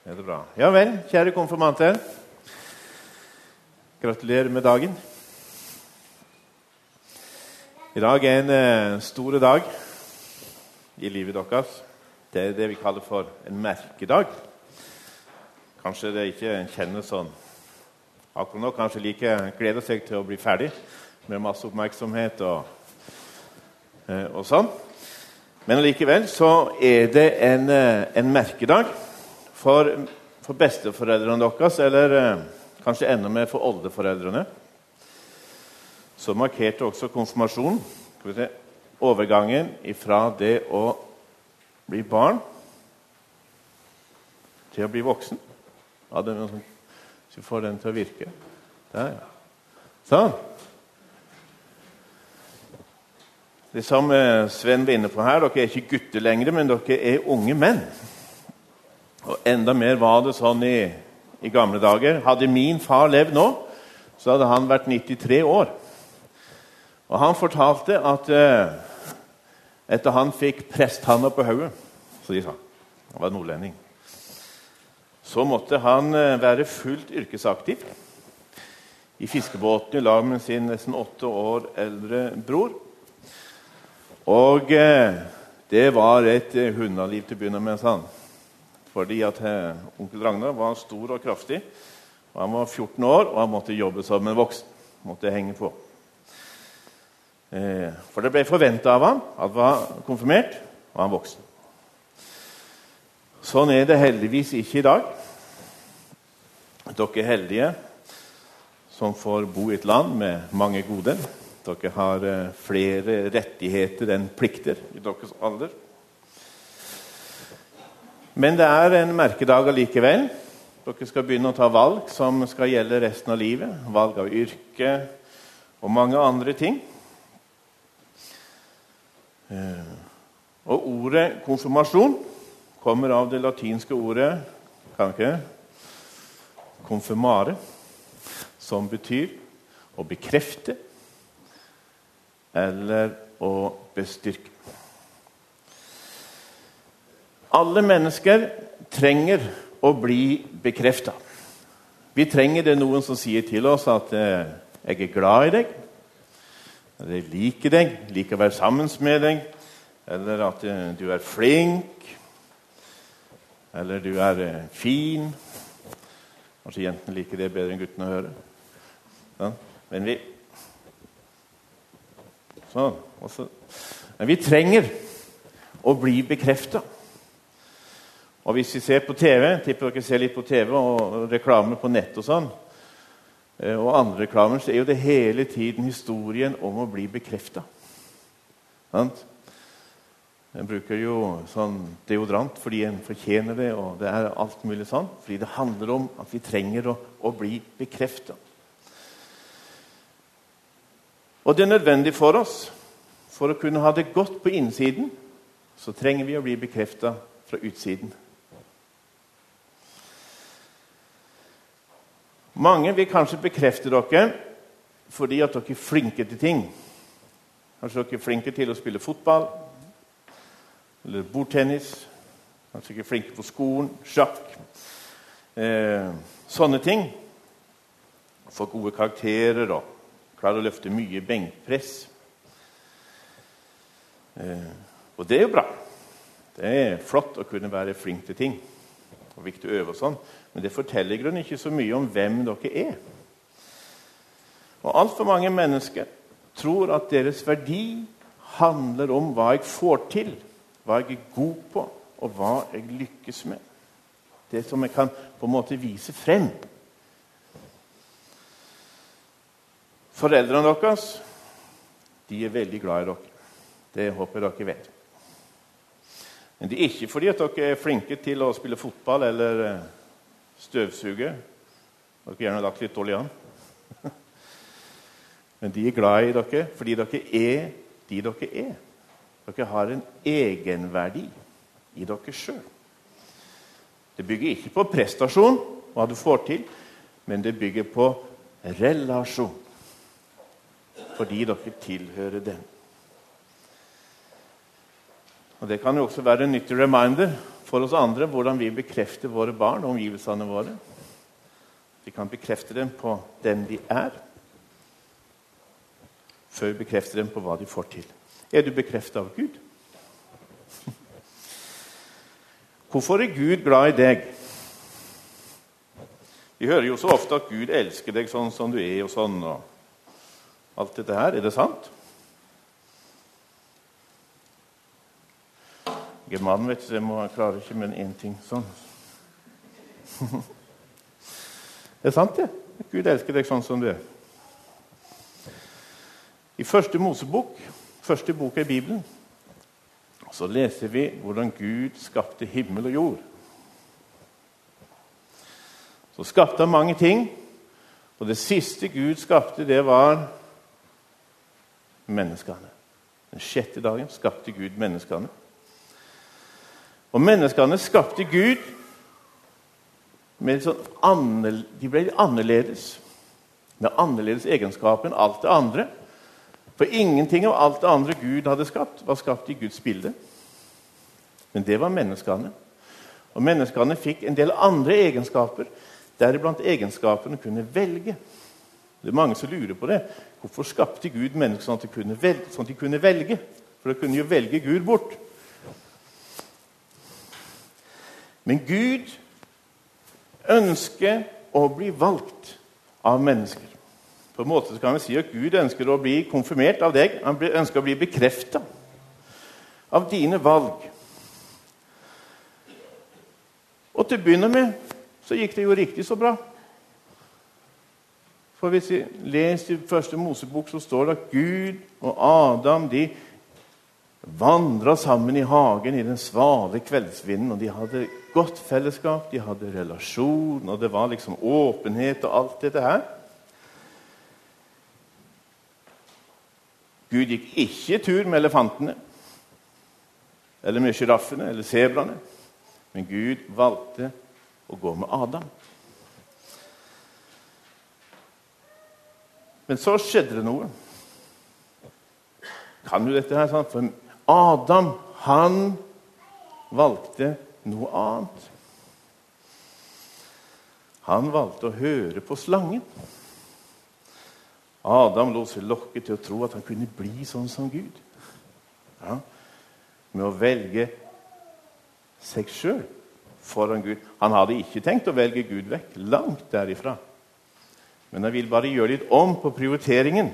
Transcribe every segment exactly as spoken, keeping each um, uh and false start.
Er det bra? Ja vel, kjære konfirmanter. Gratulerer med dagen. I dag er en eh, stor dag i livet deres. Det er det vi kaller for en merkedag. Kanskje det ikke kjenner sånn. Akkurat nå kanskje like gleder seg til å bli ferdig med masse oppmerksomhet og, eh, og sånn. Men likevel så er det en, eh, en merkedag. For, for besteforeldrene deres, eller eh, kanskje enda mer for oldeforeldrene, så markerte også konfirmasjonen overgangen fra det å bli barn til å bli voksen. Ja, det er noe som, så vi får den til å virke. Der, ja. Sånn. Det som eh, Sven var inne på her, dere er ikke gutter lenger, men dere er unge menn. Og enda mer var det sånn i, i gamle dager. Hadde min far levd nå, så hadde han vært nittitre år. Og han fortalte at eh, etter han fikk presthanda på hodet, så de sa, han var nordlending, så måtte han eh, være fullt yrkesaktiv i fiskebåten i lag med sin nesten åtte år eldre bror. Og eh, det var et eh, hundeliv til å begynne med, sa han. Fordi at eh, onkel Ragnar var stor og kraftig, og han var fjorten år, og han måtte jobbe som en voksen. Måtte henge på. Eh, for det ble forventet av ham at han var konfirmert, og han voksen. Sånn er det heldigvis ikke i dag. Dere er heldige som får bo i et land med mange goder. Dere har eh, flere rettigheter enn plikter i deres alder. Men det er en merkedag likevel. Dere skal begynne å ta valg som skal gjelde resten av livet. Valg av yrke og mange andre ting. Og ordet konfirmasjon kommer av det latinske ordet, kan ikke, confirmare, som betyr å bekrefte eller å bestyrke. Alle mennesker trenger å bli bekreftet. Vi trenger det noen som sier til oss at eh, jeg er glad i deg, eller jeg liker deg, liker å være sammen med deg, eller at eh, du er flink, eller du er eh, fin. Kanskje jentene liker det bedre enn guttene å høre. Ja, men vi sånn, også. Men vi trenger å bli bekreftet. Og hvis vi ser på T V, tipper dere ser litt på T V og reklame på nett og sånn, og andre reklamer, så er jo det hele tiden historien om å bli bekreftet. Sant? En bruker jo sånn deodorant fordi en fortjener det, og det er alt mulig sånn, fordi det handler om at vi trenger å, å bli bekreftet. Og det er nødvendig for oss, for å kunne ha det godt på innsiden, så trenger vi å bli bekreftet fra utsiden. Mange vil kanskje bekrefte dere fordi at dere er flinke til ting. Kanskje dere er flinke til å spille fotball, eller bordtennis. Kanskje dere er flinke på skolen, sjakk. Eh, sånne ting. Få gode karakterer og klare å løfte mye benkpress. Eh, og det er jo bra. Det er flott å kunne være flink til ting. Og viktig å øve og sånn. Men det forteller grunnen ikke så mye om hvem dere er. Og alt for mange mennesker tror at deres verdi handler om hva jeg får til, hva jeg er god på, og hva jeg lykkes med. Det som jeg kan på en måte vise frem. Foreldrene deres, de er veldig glad i dere. Det håper dere vet. Men det er ikke fordi at dere er flinke til å spille fotball eller støvsuge. Dere gjerne lagt litt dårlig an. Men de er glad i dere fordi dere er de dere er. Dere har en egenverdi i dere selv. Det bygger ikke på prestasjon, hva du får til, men det bygger på relasjon. Fordi dere tilhører dem. Og det kan jo også være en nyttig reminder for oss andre hvordan vi bekrefter våre barn og omgivelsene våre. Vi kan bekrefte dem på den de er, før vi bekrefter dem på hva de får til. Er du bekreftet av Gud? Hvorfor er Gud glad i deg? Vi hører jo så ofte at Gud elsker deg sånn som du er og sånn, og alt dette her. Er det sant? Jeg er mann, vet du, så jeg må klare ikke med en ting sånn. Det er sant, det. Gud elsker deg sånn som du er. I første Mosebok, første bok i Bibelen, så leser vi hvordan Gud skapte himmel og jord. Så skapte han mange ting, og det siste Gud skapte, det var menneskene. Den sjette dagen skapte Gud menneskene. Og menneskene skapte Gud med sånn annerledes, de ble annerledes, med annerledes egenskaper enn alt det andre. For ingenting av alt det andre Gud hadde skapt, var skapt i Guds bilde. Men det var menneskene. Og menneskene fikk en del andre egenskaper, deriblant egenskapene kunne velge. Det er mange som lurer på det. Hvorfor skapte Gud mennesker sånn at de kunne velge? Sånn at de kunne velge? For de kunne jo velge Gud bort. Men Gud ønsker å bli valgt av mennesker. På en måte kan vi si at Gud ønsker å bli konfirmert av deg. Han ønsker å bli bekreftet av dine valg. Og til å begynne med så gikk det jo riktig så bra. For hvis vi leser i første Mosebok, så står det at Gud og Adam, de vandret sammen i hagen i den svale kveldsvinden, og de hadde godt fellesskap, de hadde relasjon, og det var liksom åpenhet og alt dette her. Gud gikk ikke tur med elefantene, eller med giraffene, eller sebrene, men Gud valgte å gå med Adam. Men så skjedde det noe. Kan du dette her? Sant? For Adam, han valgte noe annet. Han valgte å høre på slangen. Adam lot seg lokke til å tro at han kunne bli sånn som Gud. Ja. Med å velge seg selv foran Gud. Han hadde ikke tenkt å velge Gud vekk, langt derifra. Men han vil bare gjøre litt om på prioriteringen.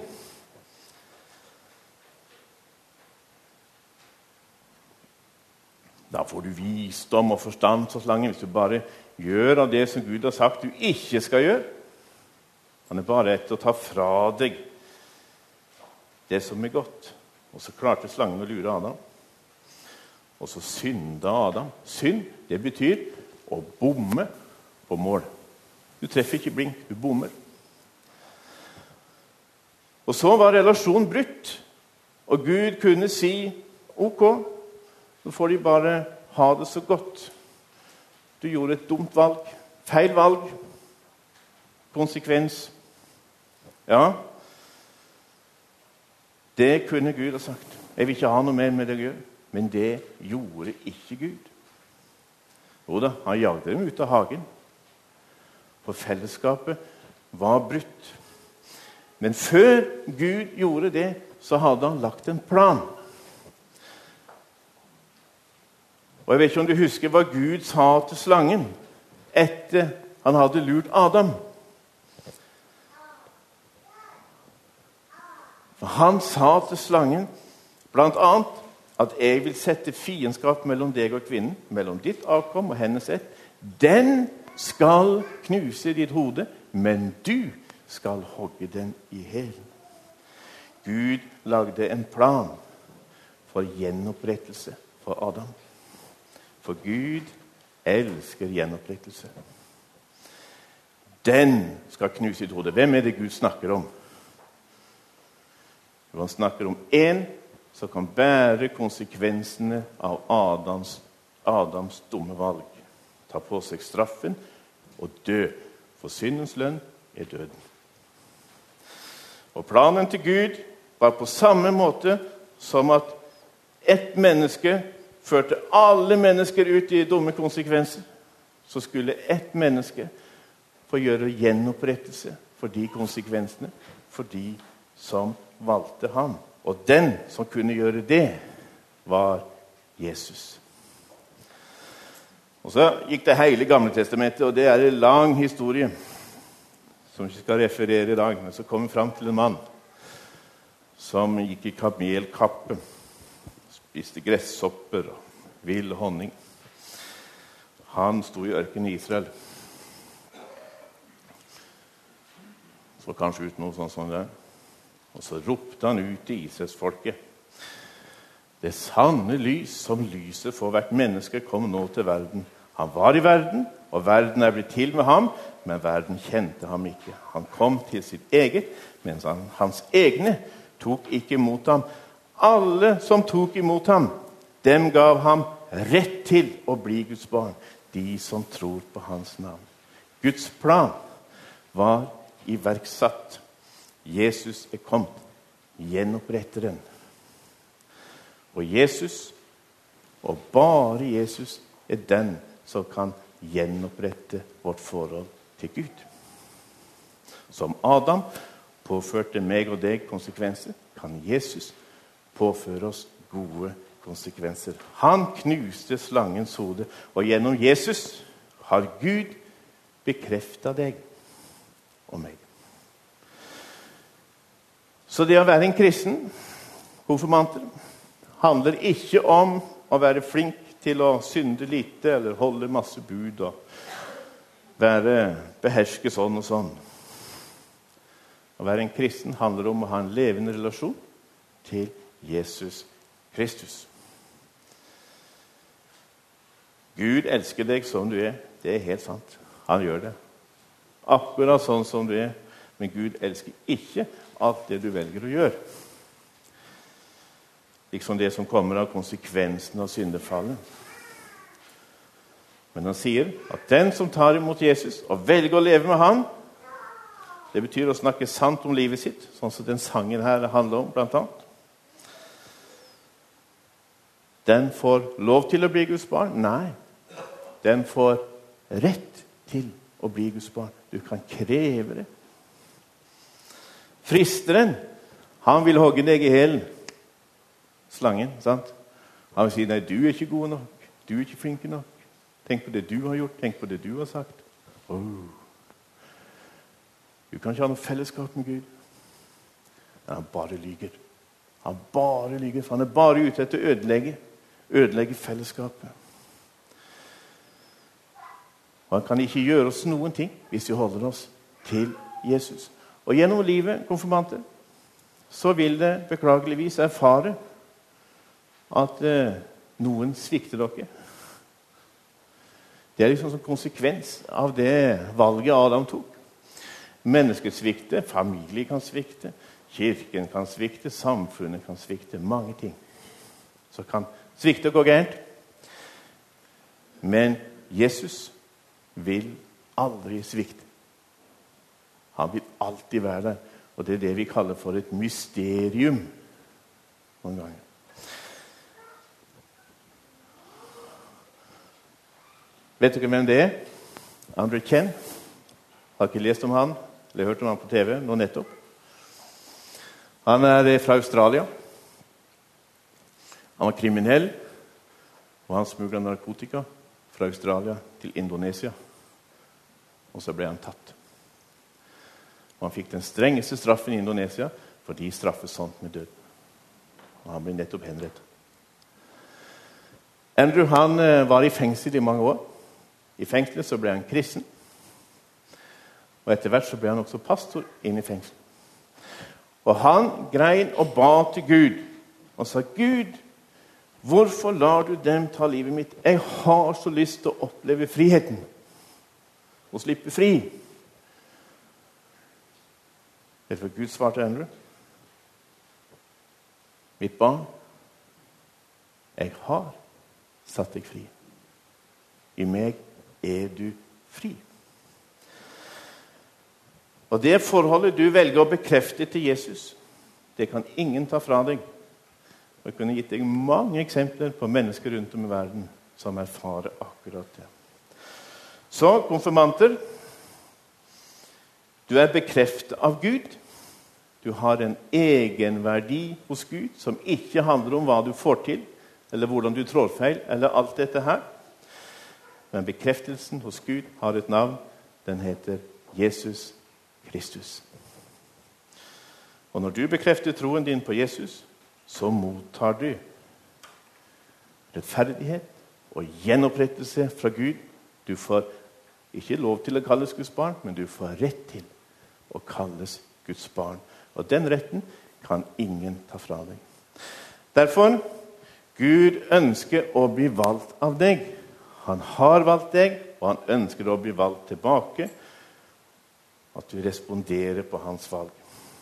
Da får du visdom og forstand til slangen hvis du bare gjør av det som Gud har sagt du ikke skal gjøre. Han er bare etter å ta fra deg det som er godt. Og så klarte slangen å lure Adam. Og så synda Adam. Synd, det betyr å bomme på mål. Du treffer ikke blink, du bommer. Og så var relasjonen brutt. Og Gud kunne si, ok, nå får de bare ha det så godt. Du gjorde et dumt valg. Feil valg. Konsekvens. Ja. Det kunne Gud ha sagt. Jeg vil ikke ha noe mer med det å gjøre. Men det gjorde ikke Gud. Jo da, han jagde dem ut av hagen. For fellesskapet var brutt. Men før Gud gjorde det, så hadde han lagt en plan. Og jeg vet ikke om du husker hva Gud sa til slangen etter han hadde lurt Adam. For han sa til slangen blant annet at jeg vil sette fiendskap mellom deg og kvinnen, mellom ditt avkom og hennes ett. Den skal knuse ditt hode, men du skal hogge den i hælen. Gud lagde en plan for gjenopprettelse for Adam. For Gud elsker gjenopprettelse. Den skal knuse ditt hode. Hvem er det Gud snakker om? Han snakker om en som kan bære konsekvensene av Adams, Adams dumme valg. Ta på seg straffen og dø, for syndens lønn er døden. Og planen til Gud var på samme måte som at ett menneske førte alle mennesker ut i dumme konsekvenser, så skulle ett menneske få gjøre gjenopprettelse for de konsekvensene, for de som valgte ham. Og den som kunne gjøre det, var Jesus. Og så gikk det hele Gamle Testamentet, og det er en lang historie som vi skal referere i dag. Men så kom vi frem til en mann som gikk i kamelkappe, spiste gresshopper og vill honning. Han stod i ørkenen i Israel. Så kanskje ut noe sånt som det. Og så ropte han ut til Israels folket: det sanne lys som lyser for hvert menneske kom nå til verden. Han var i verden, og verden er blitt til med ham, men verden kjente ham ikke. Han kom til sitt eget, mens han, hans egne tok ikke imot ham. Alle som tok imot ham, dem gav ham rett til å bli Guds barn, de som tror på hans navn. Guds plan var iverksatt. Jesus er kommet, gjenoppretteren. Og Jesus, og bare Jesus, er den som kan gjenopprette vårt forhold til Gud. Som Adam påførte meg og deg konsekvenser, kan Jesus påføre oss gode konsekvenser. Han knuste slangens hode, og gjennom Jesus har Gud bekreftet deg og meg. Så det å være en kristen, konfirmanter, handler ikke om å være flink til å synde lite, eller holde masse bud, og være beherske sånn og sånn. Å være en kristen handler om å ha en levende relasjon til Jesus Kristus. Gud elsker deg som du er. Det er helt sant. Han gjør det. Akkurat sånn som du er. Men Gud elsker ikke alt det du velger å gjøre. Liksom det som kommer av konsekvensen av syndefallet. Men han sier at den som tar imot Jesus og velger å leve med han, det betyr å snakke sant om livet sitt, sånn som den sangen her handler om, blant annet. Den får lov til å bli Guds barn? Nei. Den får rett til å bli Guds barn. Du kan kreve det. Fristeren, han vil hogge deg i hælen. Slangen, sant? Han vil si, nei, du er ikke god nok. Du er ikke flink nok. Tenk på det du har gjort. Tenk på det du har sagt. Oh. Du kan ikke ha noe fellesskap med Gud. Men han bare lyger. Han bare lyger, for han er bare ute etter å ødelegge. Ødelegge fellesskapet. Og han kan ikke gjøre oss noen ting hvis vi holder oss til Jesus. Og gjennom livet, konfirmanter, så vil det beklageligvis erfare at eh, noen svikter dere. Det er liksom som konsekvens av det valget Adam tok. Mennesker svikter, familie kan svikte, kirken kan svikte, samfunnet kan svikte, mange ting. Så kan svikte og gå gærent. Men Jesus vil aldri svikte. Han vil alltid være der. Og det er det vi kaller for et mysterium. Noen ganger. Vet dere hvem det er? Andrew Chen. Har ikke lest om han, eller hørt om han på T V nå nettopp. Han er fra Australia. Han var kriminell, og han smuglet narkotika fra Australia til Indonesia. Og så ble han tatt. Og han fikk den strengeste straffen i Indonesia, for de straffes sånt med død. Og han ble nettopp henrettet. Andrew, han var i fengsel i mange år. I fengselet så ble han kristen. Og etter hvert så ble han også pastor inn i fengsel. Og han grein og ba til Gud, og sa, Gud, hvorfor lar du dem ta livet mitt? Jeg har så lyst til å oppleve friheten, og slippe fri. Vet du hva Gud svarte Andrew? Mitt barn, jeg har satt deg fri. I meg er du fri. Og det forholdet du velger å bekrefte til Jesus, det kan ingen ta fra deg. Og jeg kunne gitt deg mange eksempler på mennesker rundt om i verden som erfarer akkurat det. Så, konfirmanter, du er bekreftet av Gud. Du har en egenverdi hos Gud som ikke handler om hva du får til, eller hvordan du trår feil, eller alt dette her. Men bekreftelsen hos Gud har et navn. Den heter Jesus Kristus. Og når du bekrefter troen din på Jesus, så mottar du rettferdighet og gjenopprettelse fra Gud. Du får ikke lov til å kalles Guds barn, men du får rett til å kalles Guds barn. Og den retten kan ingen ta fra deg. Derfor, Gud ønsker å bli valgt av deg. Han har valgt deg, og han ønsker å bli valgt tilbake. At du responderer på hans valg.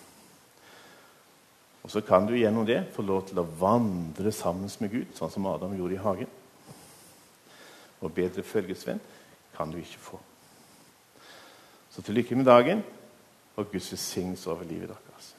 Og så kan du gjennom det få lov til å vandre sammen med Gud, sånn som Adam gjorde i hagen. Og bedre følgesvenn kan du ikke få. Så til lykke med dagen, og Guds velsignelse over livet deres.